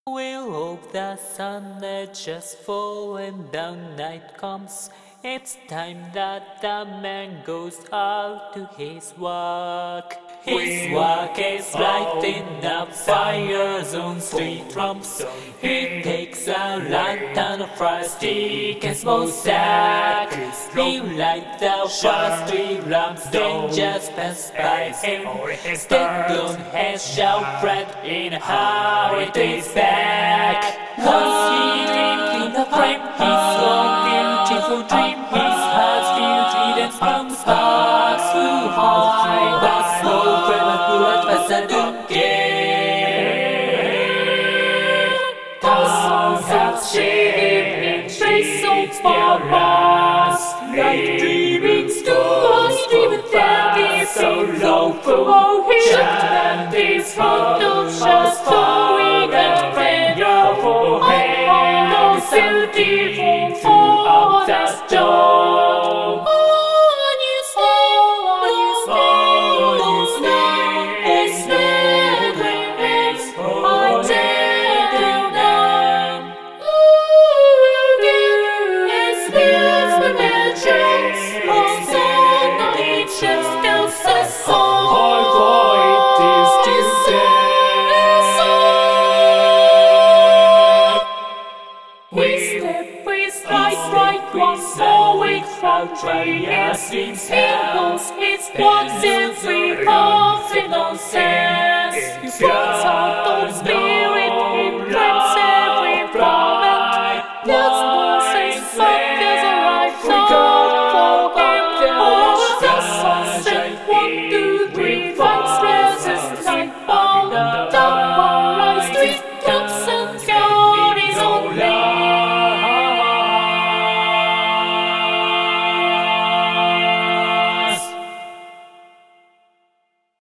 We hope the sun that just fallen down night comes. It's time that the man goes out to his work. His work is lighting up fires on street lamps. He takes a lantern, a fire stick and small sack. He lights the first three lamps, then just pass by him. Stand on his shout, Fred, in a hurry to his back. Was he dreamed in the frame? His own beautiful dream. His heart's filled with its sparks flew high, but slow from a bullet was a thousands have shaded in trace of flowers, like dreaming stars, dreaming that is so low for him. And this heart of just flowing and prayer for him. No beautiful throughout the storm. On you stay, it's never ends. I take you down. It's feels the vengeance. Also, it just tells us all. Our void is we step, we strike, once more we try as seems impulse. It's once every pulse in nonsense. It runs out of spirit, it blends every moment. That's nonsense, but there's a life for him. Watch the sunset, 1, 2, 3, 5 stresses, night bound down.